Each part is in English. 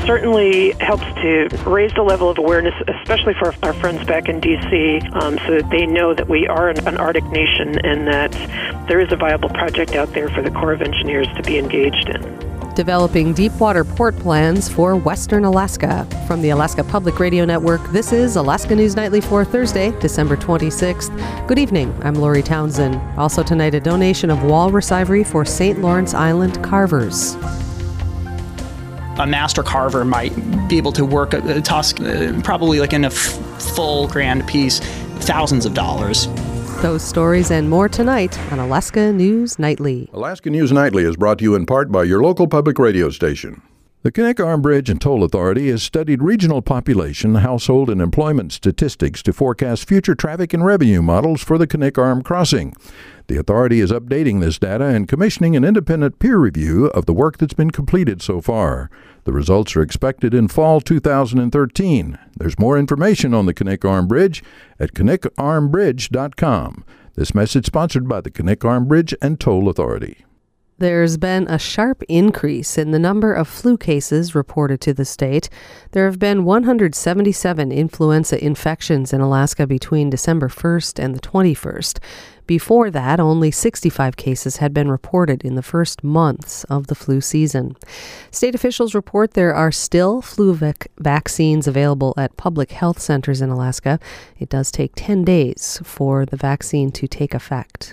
certainly helps to raise the level of awareness, especially for our friends back in D.C., so that they know that we are an Arctic nation and that there is a viable project out there for the Corps of Engineers to be engaged in. Developing deepwater port plans for Western Alaska. From the Alaska Public Radio Network, this is Alaska News Nightly for Thursday, December 26th. Good evening, I'm Lori Townsend. Also tonight, a donation of walrus ivory for St. Lawrence Island carvers. A master carver might be able to work a tusk, probably like in a full grand piece, thousands of dollars. Those stories and more tonight on Alaska News Nightly. Alaska News Nightly is brought to you in part by your local public radio station. The Knik Arm Bridge and Toll Authority has studied regional population, household, and employment statistics to forecast future traffic and revenue models for the Knik Arm crossing. The authority is updating this data and commissioning an independent peer review of the work that's been completed so far. The results are expected in fall 2013. There's more information on the Knik Arm Bridge at knikarmbridge.com. This message sponsored by the Knik Arm Bridge and Toll Authority. There's been a sharp increase in the number of flu cases reported to the state. There have been 177 influenza infections in Alaska between December 1st and the 21st. Before that, only 65 cases had been reported in the first months of the flu season. State officials report there are still flu vaccines available at public health centers in Alaska. It does take 10 days for the vaccine to take effect.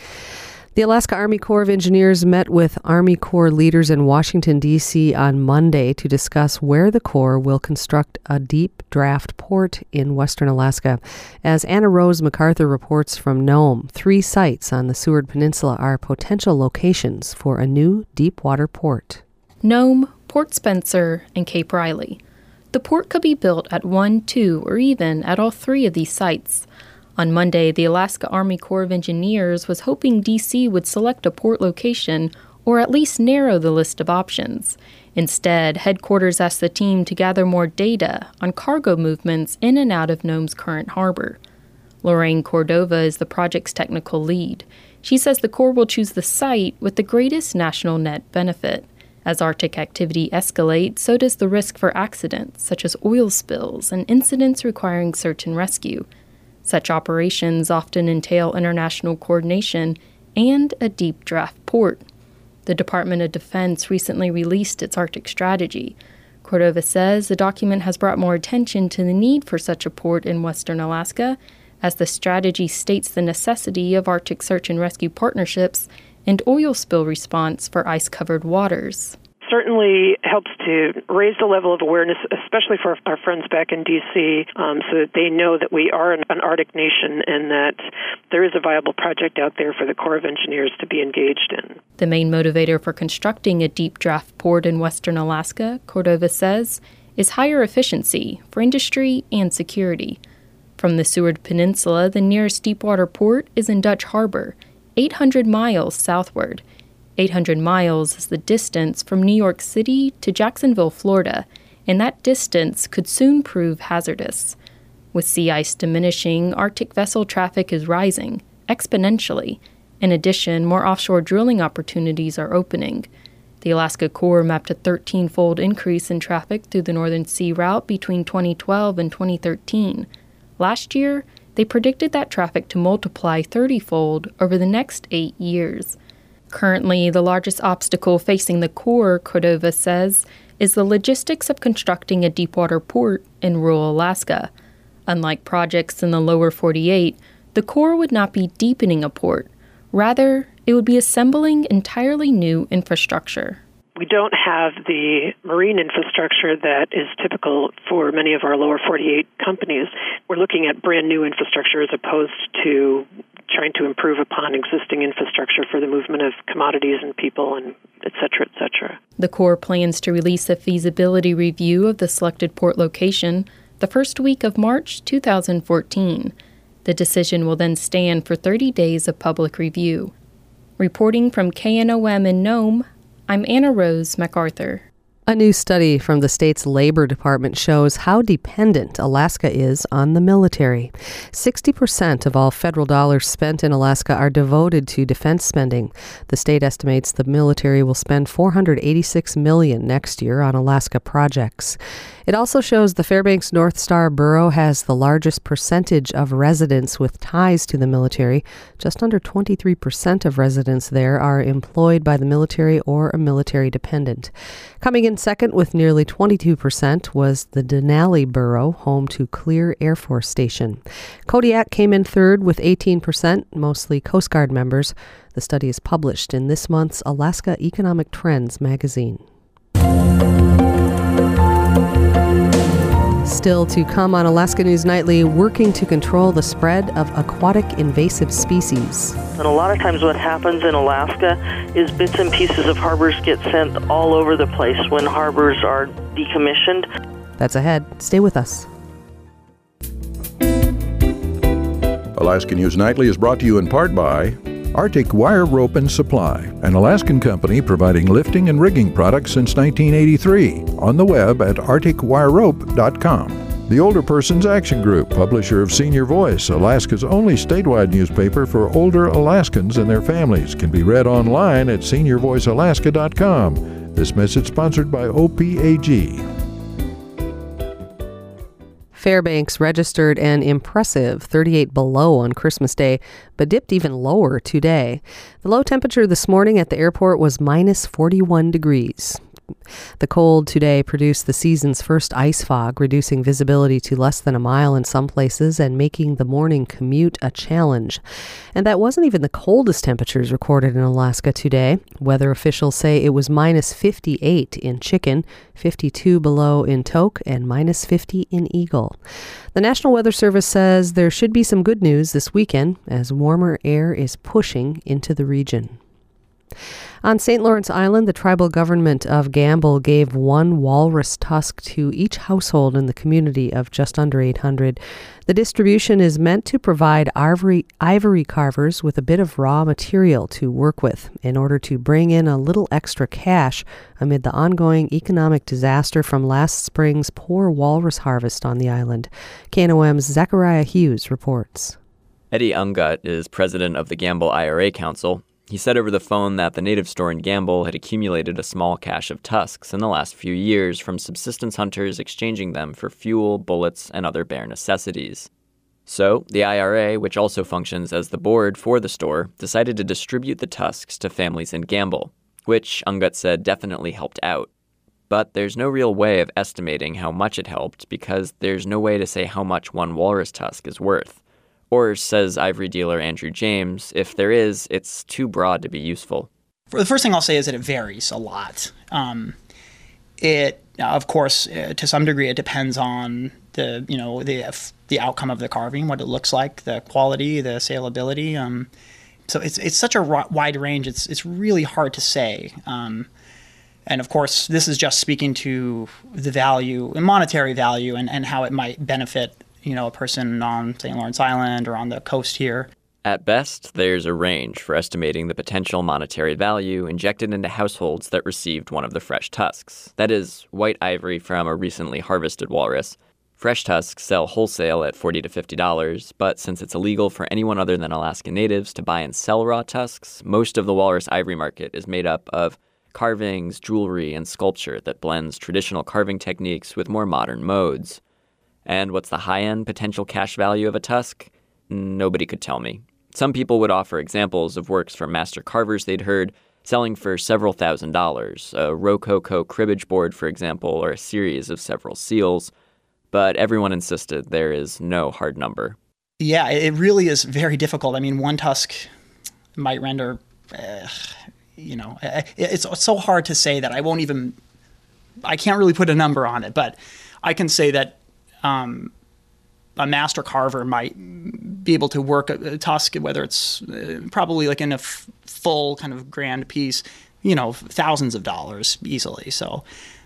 The Alaska Army Corps of Engineers met with Army Corps leaders in Washington, D.C. on Monday to discuss where the Corps will construct a deep draft port in western Alaska. As Anna Rose MacArthur reports from Nome, 3 sites on the Seward Peninsula are potential locations for a new deep water port. Nome, Port Spencer, and Cape Riley. The port could be built at 1, 2, or even at all 3 of these sites. On Monday, the Alaska Army Corps of Engineers was hoping D.C. would select a port location or at least narrow the list of options. Instead, headquarters asked the team to gather more data on cargo movements in and out of Nome's current harbor. Lorraine Cordova is the project's technical lead. She says the Corps will choose the site with the greatest national net benefit. As Arctic activity escalates, so does the risk for accidents, such as oil spills and incidents requiring search and rescue. Such operations often entail international coordination and a deep draft port. The Department of Defense recently released its Arctic strategy. Cordova says the document has brought more attention to the need for such a port in western Alaska, as the strategy states the necessity of Arctic search and rescue partnerships and oil spill response for ice-covered waters. Certainly helps to raise the level of awareness, especially for our friends back in D.C., so that they know that we are an Arctic nation and that there is a viable project out there for the Corps of Engineers to be engaged in. The main motivator for constructing a deep draft port in western Alaska, Cordova says, is higher efficiency for industry and security. From the Seward Peninsula, the nearest deepwater port is in Dutch Harbor, 800 miles southward. 800 miles is the distance from New York City to Jacksonville, Florida, and that distance could soon prove hazardous. With sea ice diminishing, Arctic vessel traffic is rising exponentially. In addition, more offshore drilling opportunities are opening. The Alaska Corps mapped a 13-fold increase in traffic through the Northern Sea route between 2012 and 2013. Last year, they predicted that traffic to multiply 30-fold over the next 8 years. Currently, the largest obstacle facing the Corps, Cordova says, is the logistics of constructing a deepwater port in rural Alaska. Unlike projects in the lower 48, the Corps would not be deepening a port. Rather, it would be assembling entirely new infrastructure. We don't have the marine infrastructure that is typical for many of our lower 48 companies. We're looking at brand new infrastructure as opposed to trying to improve upon existing infrastructure for the movement of commodities and people and et cetera, et cetera. The Corps plans to release a feasibility review of the selected port location the first week of March 2014. The decision will then stand for 30 days of public review. Reporting from KNOM in Nome, I'm Anna Rose MacArthur. A new study from the state's Labor Department shows how dependent Alaska is on the military. 60% of all federal dollars spent in Alaska are devoted to defense spending. The state estimates the military will spend $486 million next year on Alaska projects. It also shows the Fairbanks North Star borough has the largest percentage of residents with ties to the military. Just under 23% of residents there are employed by the military or a military dependent. Coming in second with nearly 22% was the Denali borough, home to Clear Air Force Station. Kodiak came in third with 18%, mostly Coast Guard members. The study is published in this month's Alaska Economic Trends magazine. Still to come on Alaska News Nightly, working to control the spread of aquatic invasive species. And a lot of times what happens in Alaska is bits and pieces of harbors get sent all over the place when harbors are decommissioned. That's ahead. Stay with us. Alaska News Nightly is brought to you in part by Arctic Wire Rope and Supply, an Alaskan company providing lifting and rigging products since 1983. On the web at arcticwirerope.com. The Older Persons Action Group, publisher of Senior Voice, Alaska's only statewide newspaper for older Alaskans and their families, can be read online at seniorvoicealaska.com. This message sponsored by OPAG. Fairbanks registered an impressive 38 below on Christmas Day, but dipped even lower today. The low temperature this morning at the airport was minus 41 degrees. The cold today produced the season's first ice fog, reducing visibility to less than a mile in some places and making the morning commute a challenge. And that wasn't even the coldest temperatures recorded in Alaska today. Weather officials say it was minus 58 in Chicken, 52 below in Tok, and minus 50 in Eagle. The National Weather Service says there should be some good news this weekend as warmer air is pushing into the region. On St. Lawrence Island, the tribal government of Gamble gave one walrus tusk to each household in the community of just under 800. The distribution is meant to provide ivory carvers with a bit of raw material to work with in order to bring in a little extra cash amid the ongoing economic disaster from last spring's poor walrus harvest on the island. KNOM's Zachariah Hughes reports. Eddie Ungut is president of the Gamble IRA Council. He said over the phone that the native store in Gamble had accumulated a small cache of tusks in the last few years from subsistence hunters exchanging them for fuel, bullets, and other bare necessities. So, the IRA, which also functions as the board for the store, decided to distribute the tusks to families in Gamble, which Ungut said definitely helped out. But there's no real way of estimating how much it helped because there's no way to say how much one walrus tusk is worth. Or, says ivory dealer Andrew James, if there is, it's too broad to be useful. The first thing I'll say is that it varies a lot. Of course, to some degree, it depends on the outcome of the carving, what it looks like, the quality, the saleability. So it's such a wide range. It's really hard to say. And of course, this is just speaking to the value, monetary value, and how it might benefit a person on St. Lawrence Island or on the coast here. At best, there's a range for estimating the potential monetary value injected into households that received one of the fresh tusks. That is, white ivory from a recently harvested walrus. Fresh tusks sell wholesale at $40 to $50, but since it's illegal for anyone other than Alaska natives to buy and sell raw tusks, most of the walrus ivory market is made up of carvings, jewelry, and sculpture that blends traditional carving techniques with more modern modes. And what's the high-end potential cash value of a tusk? Nobody could tell me. Some people would offer examples of works from master carvers they'd heard selling for several $1,000s, a Rococo cribbage board, for example, or a series of several seals. But everyone insisted there is no hard number. Yeah, it really is very difficult. I mean, one tusk might render, it's so hard to say that I can't really put a number on it, but I can say that a master carver might be able to work a tusk, whether it's probably like in a full kind of grand piece, thousands of dollars easily. So,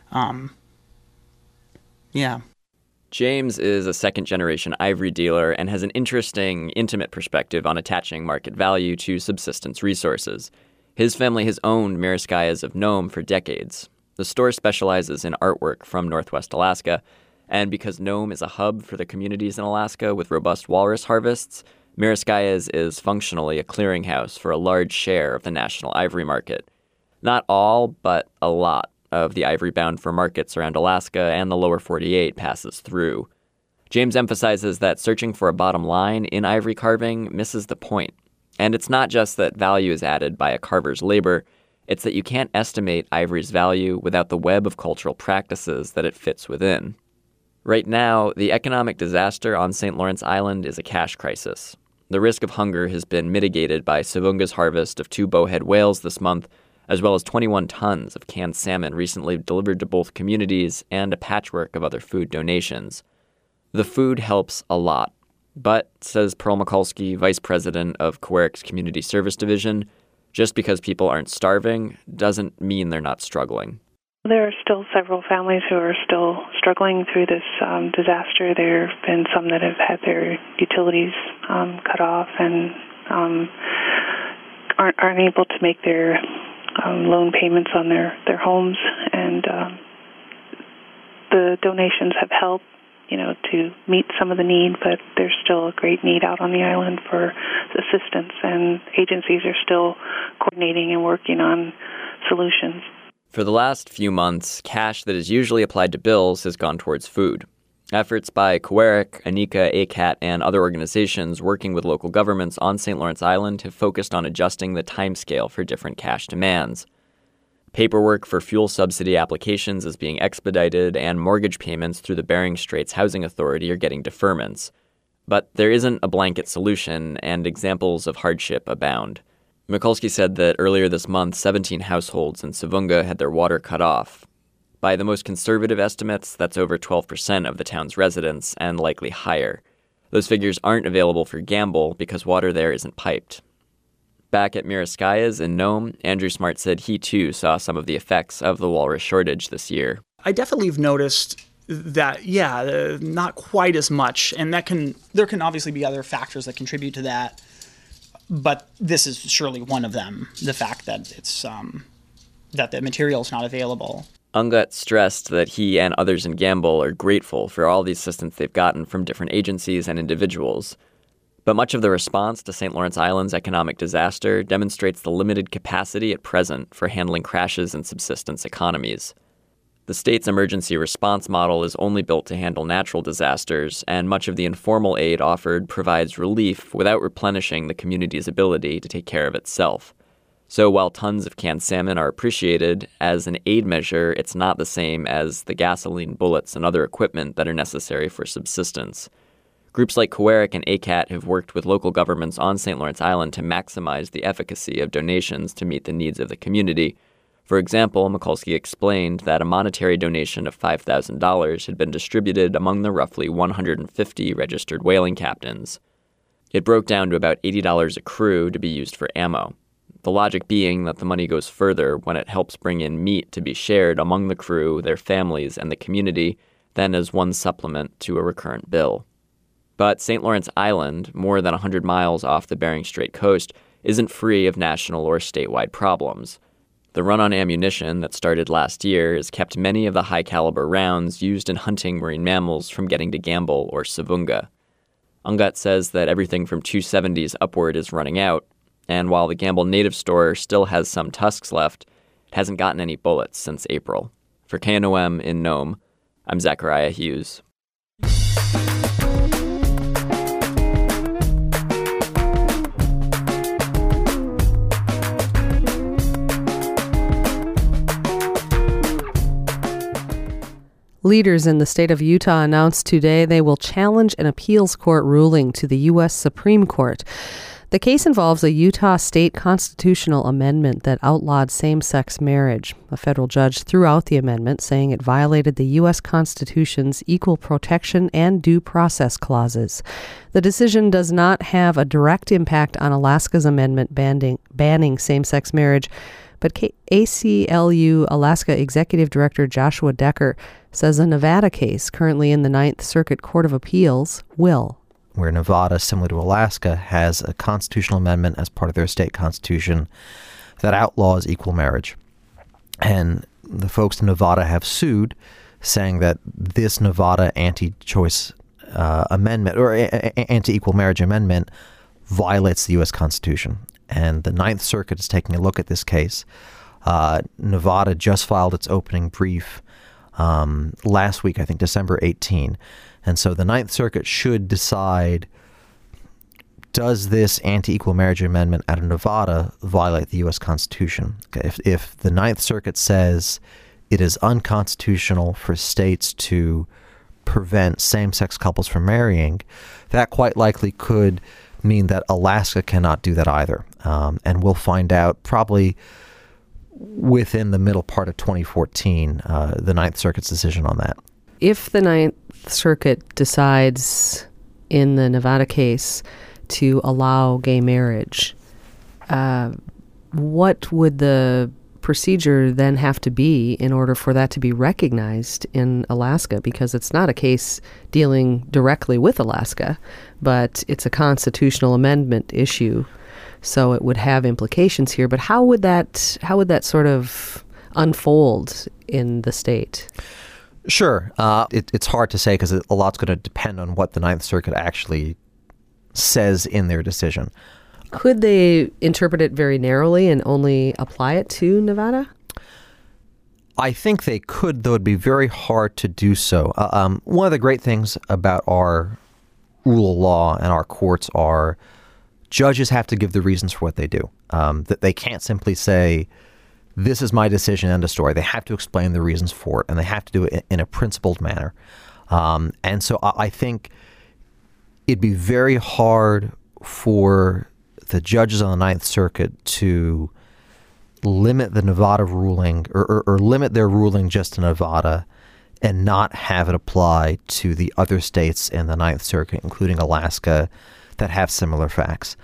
yeah. James is a second-generation ivory dealer and has an interesting, intimate perspective on attaching market value to subsistence resources. His family has owned Mariskayas of Nome for decades. The store specializes in artwork from Northwest Alaska, and because Nome is a hub for the communities in Alaska with robust walrus harvests, Miraskayas is functionally a clearinghouse for a large share of the national ivory market. Not all, but a lot of the ivory bound for markets around Alaska and the lower 48 passes through. James emphasizes that searching for a bottom line in ivory carving misses the point. And it's not just that value is added by a carver's labor, it's that you can't estimate ivory's value without the web of cultural practices that it fits within. Right now, the economic disaster on St. Lawrence Island is a cash crisis. The risk of hunger has been mitigated by Savunga's harvest of 2 bowhead whales this month, as well as 21 tons of canned salmon recently delivered to both communities and a patchwork of other food donations. The food helps a lot, but, says Pearl Mikulski, vice president of Cowarek's Community Service Division, just because people aren't starving doesn't mean they're not struggling. There are still several families who are still struggling through this disaster. There have been some that have had their utilities cut off and aren't able to make their loan payments on their homes, and the donations have helped, to meet some of the need, but there's still a great need out on the island for assistance, and agencies are still coordinating and working on solutions. For the last few months, cash that is usually applied to bills has gone towards food. Efforts by Cowarek, Anika, ACAT, and other organizations working with local governments on St. Lawrence Island have focused on adjusting the timescale for different cash demands. Paperwork for fuel subsidy applications is being expedited, and mortgage payments through the Bering Straits Housing Authority are getting deferments. But there isn't a blanket solution, and examples of hardship abound. Mikulski said that earlier this month, 17 households in Savunga had their water cut off. By the most conservative estimates, that's over 12% of the town's residents, and likely higher. Those figures aren't available for Gamble because water there isn't piped. Back at Miraskayas in Nome, Andrew Smart said he too saw some of the effects of the walrus shortage this year. I definitely have noticed that, not quite as much, and there can obviously be other factors that contribute to that, but this is surely one of them, the fact that it's that the material is not available. Ungut stressed that he and others in Gamble are grateful for all the assistance they've gotten from different agencies and individuals. But much of the response to St. Lawrence Island's economic disaster demonstrates the limited capacity at present for handling crashes in subsistence economies. The state's emergency response model is only built to handle natural disasters, and much of the informal aid offered provides relief without replenishing the community's ability to take care of itself. So while tons of canned salmon are appreciated, as an aid measure, it's not the same as the gasoline, bullets, and other equipment that are necessary for subsistence. Groups like Cowarek and ACAT have worked with local governments on St. Lawrence Island to maximize the efficacy of donations to meet the needs of the community. For example, Mikulski explained that a monetary donation of $5,000 had been distributed among the roughly 150 registered whaling captains. It broke down to about $80 a crew to be used for ammo. The logic being that the money goes further when it helps bring in meat to be shared among the crew, their families, and the community than as one supplement to a recurrent bill. But St. Lawrence Island, more than 100 miles off the Bering Strait coast, isn't free of national or statewide problems. The run on ammunition that started last year has kept many of the high-caliber rounds used in hunting marine mammals from getting to Gamble or Savunga. Ungut says that everything from .270s upward is running out, and while the Gamble Native Store still has some tusks left, it hasn't gotten any bullets since April. For KNOM in Nome, I'm Zachariah Hughes. Leaders in the state of Utah announced today they will challenge an appeals court ruling to the U.S. Supreme Court. The case involves a Utah state constitutional amendment that outlawed same-sex marriage. A federal judge threw out the amendment, saying it violated the U.S. Constitution's equal protection and due process clauses. The decision does not have a direct impact on Alaska's amendment banning same-sex marriage, but ACLU Alaska Executive Director Joshua Decker says a Nevada case currently in the Ninth Circuit Court of Appeals will. Where Nevada, similar to Alaska, has a constitutional amendment as part of their state constitution that outlaws equal marriage. And the folks in Nevada have sued, saying that this Nevada anti-choice amendment or anti-equal marriage amendment violates the U.S. Constitution. And the Ninth Circuit is taking a look at this case. Nevada just filed its opening brief last week, I think December 18. And so the Ninth Circuit should decide, does this anti-equal marriage amendment out of Nevada violate the U.S. Constitution? If the Ninth Circuit says it is unconstitutional for states to prevent same-sex couples from marrying, that quite likely could mean that Alaska cannot do that either. And we'll find out probably within the middle part of 2014, the Ninth Circuit's decision on that. If the Ninth Circuit decides in the Nevada case to allow gay marriage, what would the procedure then have to be in order for that to be recognized in Alaska? Because it's not a case dealing directly with Alaska, but it's a constitutional amendment issue, so it would have implications here. But how would that sort of unfold in the state? Sure. It's hard to say because a lot's going to depend on what the Ninth Circuit actually says in their decision. Could they interpret it very narrowly and only apply it to Nevada? I think they could, though it'd be very hard to do so. One of the great things about our rule of law and our courts are judges have to give the reasons for what they do. That they can't simply say, this is my decision, end of story. They have to explain the reasons for it, and they have to do it in a principled manner. And so I think it'd be very hard for the judges on the Ninth Circuit to limit the Nevada ruling or limit their ruling just to Nevada and not have it apply to the other states in the Ninth Circuit, including Alaska, that have similar facts.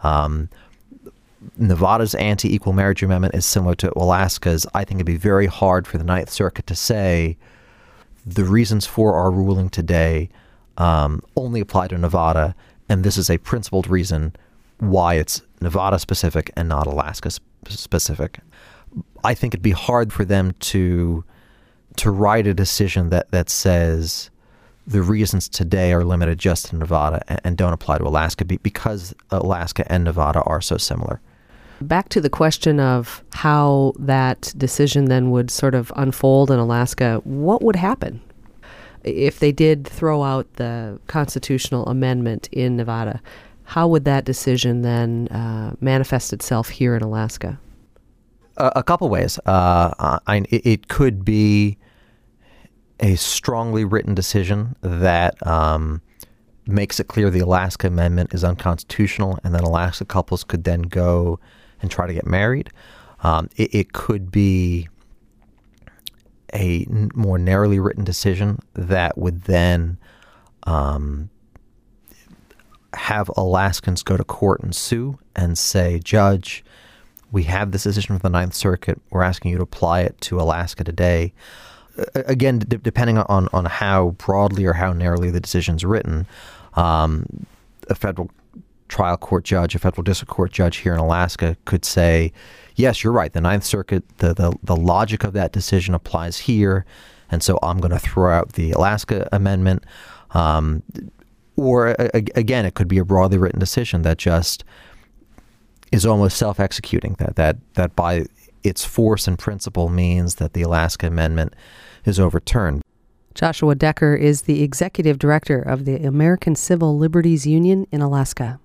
Nevada's anti-equal marriage amendment is similar to Alaska's. I think it'd be very hard for the Ninth Circuit to say the reasons for our ruling today only apply to Nevada, and this is a principled reason why it's Nevada specific and not Alaska specific. I think it'd be hard for them to write a decision that says the reasons today are limited just to Nevada and don't apply to Alaska because Alaska and Nevada are so similar. Back to the question of how that decision then would sort of unfold in Alaska, what would happen if they did throw out the constitutional amendment in Nevada? How would that decision then manifest itself here in Alaska? A couple ways. It could be a strongly written decision that makes it clear the Alaska Amendment is unconstitutional, and then Alaska couples could then go and try to get married. It could be a more narrowly written decision that would then have Alaskans go to court and sue and say, Judge, we have this decision from the Ninth Circuit. We're asking you to apply it to Alaska today. Again, depending on how broadly or how narrowly the decision's written, a federal trial court judge, a federal district court judge here in Alaska could say, yes, you're right. The Ninth Circuit, the logic of that decision applies here, and so I'm going to throw out the Alaska amendment. Or again, it could be a broadly written decision that just is almost self-executing, that by its force and principle means that the Alaska Amendment is overturned. Joshua Decker is the executive director of the American Civil Liberties Union in Alaska.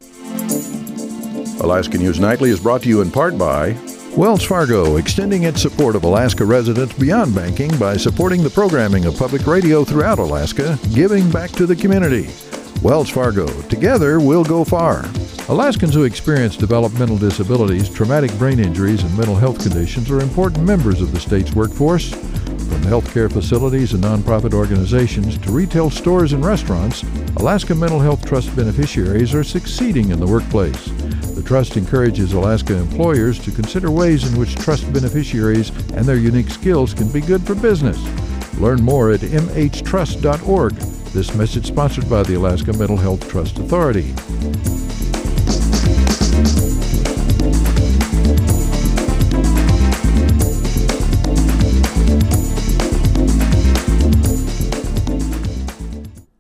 Alaska News Nightly is brought to you in part by Wells Fargo, extending its support of Alaska residents beyond banking by supporting the programming of public radio throughout Alaska, giving back to the community. Wells Fargo, together we'll go far. Alaskans who experience developmental disabilities, traumatic brain injuries, and mental health conditions are important members of the state's workforce. From healthcare facilities and nonprofit organizations to retail stores and restaurants, Alaska Mental Health Trust beneficiaries are succeeding in the workplace. The Trust encourages Alaska employers to consider ways in which Trust beneficiaries and their unique skills can be good for business. Learn more at mhtrust.org. This message sponsored by the Alaska Mental Health Trust Authority.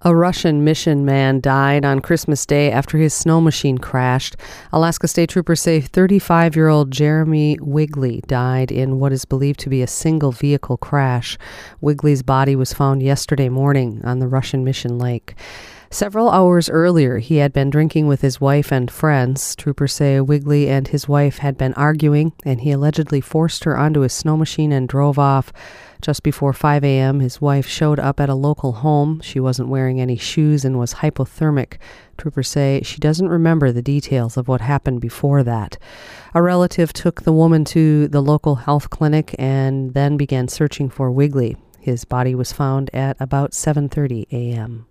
A Russian mission man died on Christmas Day after his snow machine crashed. Alaska State Troopers say 35-year-old Jeremy Wigley died in what is believed to be a single vehicle crash. Wigley's body was found yesterday morning on the Russian Mission Lake. Several hours earlier, he had been drinking with his wife and friends. Troopers say Wigley and his wife had been arguing, and he allegedly forced her onto his snow machine and drove off. Just before 5 a.m., his wife showed up at a local home. She wasn't wearing any shoes and was hypothermic. Troopers say she doesn't remember the details of what happened before that. A relative took the woman to the local health clinic and then began searching for Wigley. His body was found at about 7:30 a.m.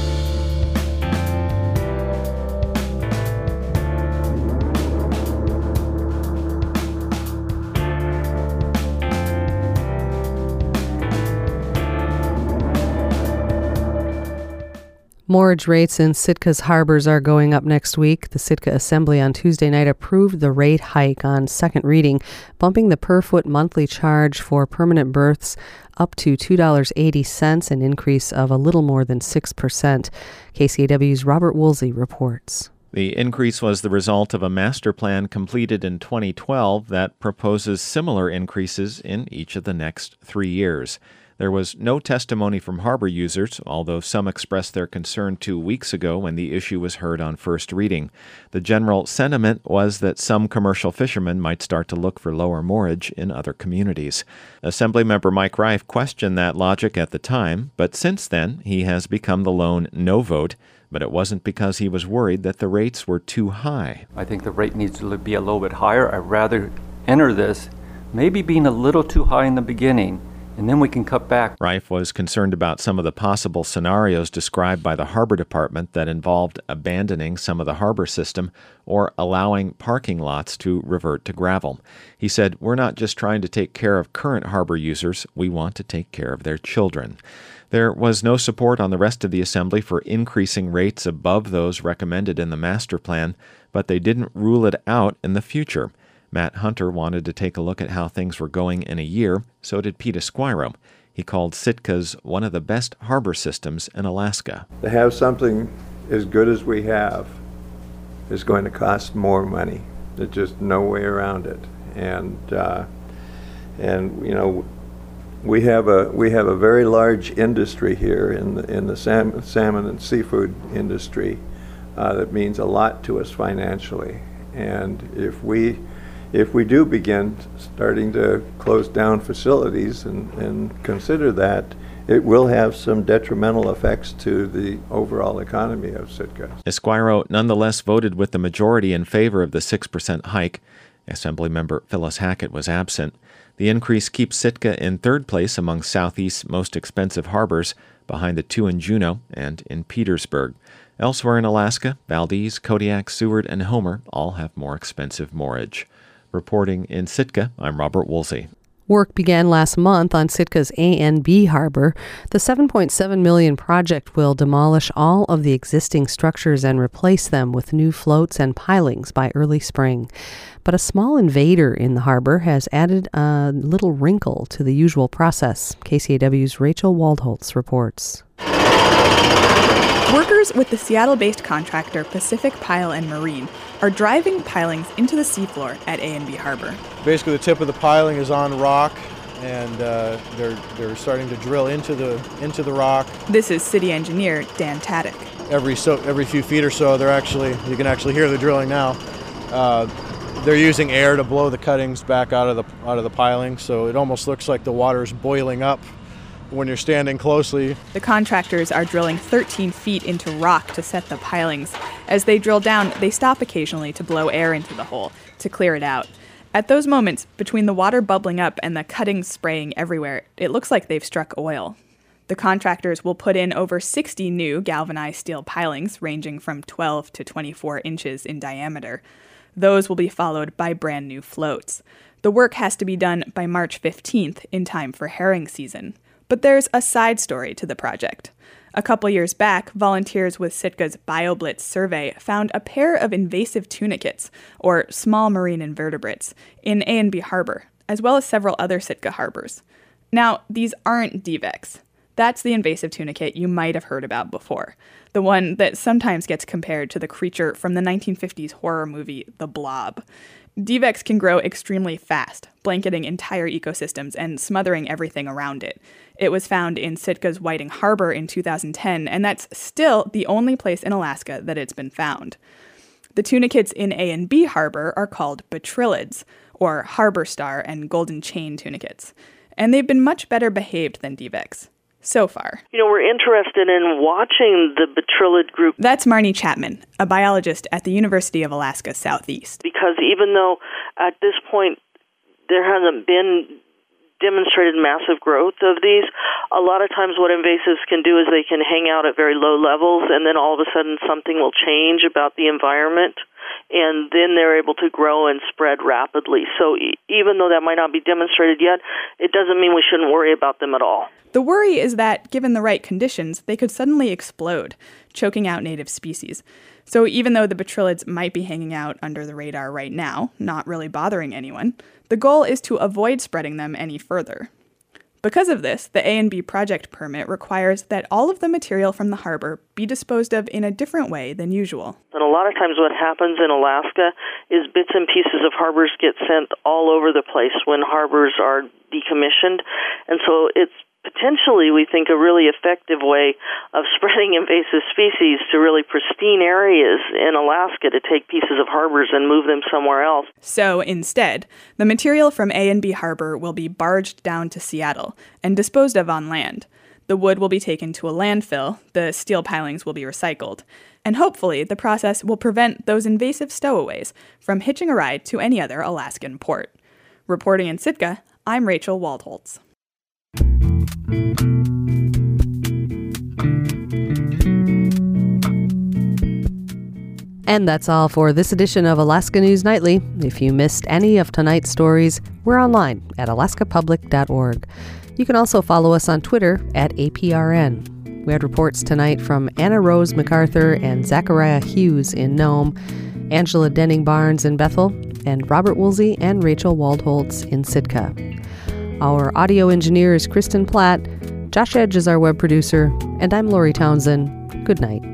Mortgage rates in Sitka's harbors are going up next week. The Sitka Assembly on Tuesday night approved the rate hike on second reading, bumping the per-foot monthly charge for permanent berths up to $2.80, an increase of a little more than 6%. KCAW's Robert Woolsey reports. The increase was the result of a master plan completed in 2012 that proposes similar increases in each of the next 3 years. There was no testimony from harbor users, although some expressed their concern 2 weeks ago when the issue was heard on first reading. The general sentiment was that some commercial fishermen might start to look for lower moorage in other communities. Assemblymember Mike Reif questioned that logic at the time, but since then he has become the lone no vote. But it wasn't because he was worried that the rates were too high. I think the rate needs to be a little bit higher. I'd rather enter this maybe being a little too high in the beginning, and then we can cut back. Reif was concerned about some of the possible scenarios described by the Harbor Department that involved abandoning some of the harbor system or allowing parking lots to revert to gravel. He said, "We're not just trying to take care of current harbor users, we want to take care of their children." There was no support on the rest of the Assembly for increasing rates above those recommended in the master plan, but they didn't rule it out in the future. Matt Hunter wanted to take a look at how things were going in a year. So did Pete Esquiro. He called Sitka's one of the best harbor systems in Alaska. To have something as good as we have is going to cost more money. There's just no way around it. And you know, we have a very large industry here in the salmon and seafood industry that means a lot to us financially. And if we do begin starting to close down facilities and consider that, it will have some detrimental effects to the overall economy of Sitka. Esquiro nonetheless voted with the majority in favor of the 6% hike. Assemblymember Phyllis Hackett was absent. The increase keeps Sitka in third place among Southeast's most expensive harbors, behind the two in Juneau and in Petersburg. Elsewhere in Alaska, Valdez, Kodiak, Seward, and Homer all have more expensive moorage. Reporting in Sitka, I'm Robert Woolsey. Work began last month on Sitka's A and B harbor. The $7.7 million project will demolish all of the existing structures and replace them with new floats and pilings by early spring. But a small invader in the harbor has added a little wrinkle to the usual process. KCAW's Rachel Waldholtz reports. Workers with the Seattle-based contractor Pacific Pile and Marine are driving pilings into the seafloor at A&B Harbor. Basically, the tip of the piling is on rock, and they're starting to drill into the rock. This is city engineer Dan Taddick. Every few feet or so, you can actually hear the drilling now. They're using air to blow the cuttings back out of the piling, so it almost looks like the water's boiling up when you're standing closely. The contractors are drilling 13 feet into rock to set the pilings. As they drill down, they stop occasionally to blow air into the hole to clear it out. At those moments, between the water bubbling up and the cuttings spraying everywhere, it looks like they've struck oil. The contractors will put in over 60 new galvanized steel pilings, ranging from 12 to 24 inches in diameter. Those will be followed by brand new floats. The work has to be done by March 15th in time for herring season. But there's a side story to the project. A couple years back, volunteers with Sitka's BioBlitz survey found a pair of invasive tunicates, or small marine invertebrates, in A&B Harbor, as well as several other Sitka harbors. Now, these aren't DVEX. That's the invasive tunicate you might have heard about before, the one that sometimes gets compared to the creature from the 1950s horror movie The Blob. Divex can grow extremely fast, blanketing entire ecosystems and smothering everything around it. It was found in Sitka's Whiting Harbor in 2010, and that's still the only place in Alaska that it's been found. The tunicates in A and B Harbor are called batryllids, or harbor star and golden chain tunicates, and they've been much better behaved than Divex. So far. We're interested in watching the batrylid group. That's Marnie Chapman, a biologist at the University of Alaska Southeast. Because even though at this point there hasn't been demonstrated massive growth of these, a lot of times what invasives can do is they can hang out at very low levels, and then all of a sudden something will change about the environment, and then they're able to grow and spread rapidly. So even though that might not be demonstrated yet, it doesn't mean we shouldn't worry about them at all. The worry is that, given the right conditions, they could suddenly explode, choking out native species. So even though the batryllids might be hanging out under the radar right now, not really bothering anyone, the goal is to avoid spreading them any further. Because of this, the A&B project permit requires that all of the material from the harbor be disposed of in a different way than usual. And a lot of times what happens in Alaska is bits and pieces of harbors get sent all over the place when harbors are decommissioned. And so it's potentially, we think, a really effective way of spreading invasive species to really pristine areas in Alaska to take pieces of harbors and move them somewhere else. So instead, the material from A&B Harbor will be barged down to Seattle and disposed of on land. The wood will be taken to a landfill, the steel pilings will be recycled, and hopefully the process will prevent those invasive stowaways from hitching a ride to any other Alaskan port. Reporting in Sitka, I'm Rachel Waldholtz. And that's all for this edition of Alaska News Nightly. If you missed any of tonight's stories, we're online at alaskapublic.org. You can also follow us on Twitter at APRN. We had reports tonight from Anna Rose MacArthur and Zachariah Hughes in Nome, Angela Denning-Barnes in Bethel, and Robert Woolsey and Rachel Waldholtz in Sitka. Our audio engineer is Kristen Platt, Josh Edge is our web producer, and I'm Lori Townsend. Good night.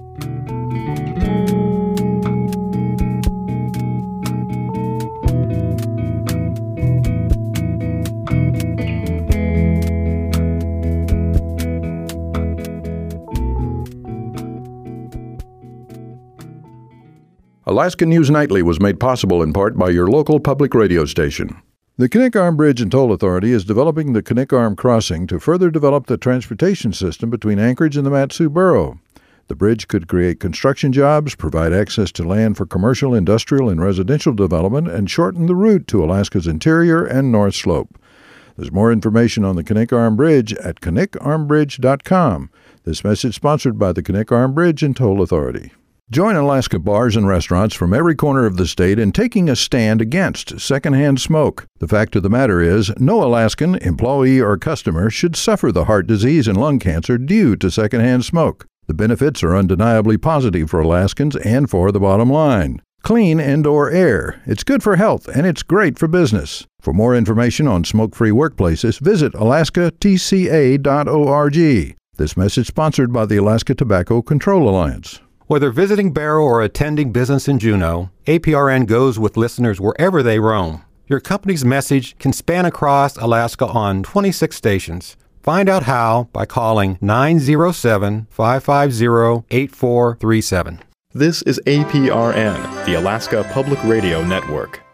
Alaska News Nightly was made possible in part by your local public radio station. The Knik Arm Bridge and Toll Authority is developing the Knik Arm Crossing to further develop the transportation system between Anchorage and the Mat-Su Borough. The bridge could create construction jobs, provide access to land for commercial, industrial, and residential development, and shorten the route to Alaska's interior and North Slope. There's more information on the Knik Arm Bridge at knikarmbridge.com. This message sponsored by the Knik Arm Bridge and Toll Authority. Join Alaska bars and restaurants from every corner of the state in taking a stand against secondhand smoke. The fact of the matter is, no Alaskan, employee, or customer should suffer the heart disease and lung cancer due to secondhand smoke. The benefits are undeniably positive for Alaskans and for the bottom line. Clean indoor air. It's good for health and it's great for business. For more information on smoke-free workplaces, visit alaskatca.org. This message sponsored by the Alaska Tobacco Control Alliance. Whether visiting Barrow or attending business in Juneau, APRN goes with listeners wherever they roam. Your company's message can span across Alaska on 26 stations. Find out how by calling 907-550-8437. This is APRN, the Alaska Public Radio Network.